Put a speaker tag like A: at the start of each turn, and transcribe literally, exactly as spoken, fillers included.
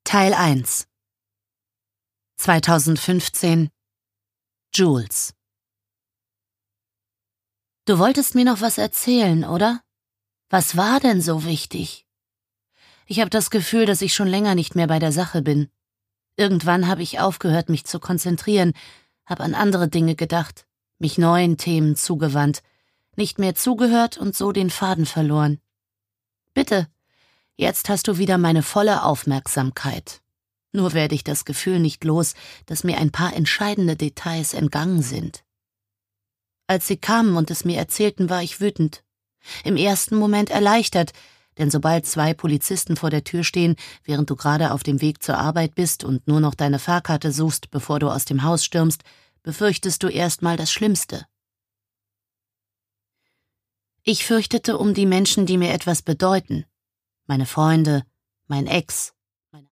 A: Teil eins zweitausendfünfzehn Jules. Du wolltest mir noch was erzählen, oder? Was war denn so wichtig? Ich habe das Gefühl, dass ich schon länger nicht mehr bei der Sache bin. Irgendwann habe ich aufgehört, mich zu konzentrieren, habe an andere Dinge gedacht, mich neuen Themen zugewandt, nicht mehr zugehört und so den Faden verloren. Bitte, jetzt hast du wieder meine volle Aufmerksamkeit. Nur werde ich das Gefühl nicht los, dass mir ein paar entscheidende Details entgangen sind. Als sie kamen und es mir erzählten, war ich wütend. Im ersten Moment erleichtert, denn sobald zwei Polizisten vor der Tür stehen, während du gerade auf dem Weg zur Arbeit bist und nur noch deine Fahrkarte suchst, bevor du aus dem Haus stürmst, befürchtest du erstmal das Schlimmste. Ich fürchtete um die Menschen, die mir etwas bedeuten. Meine Freunde, mein Ex,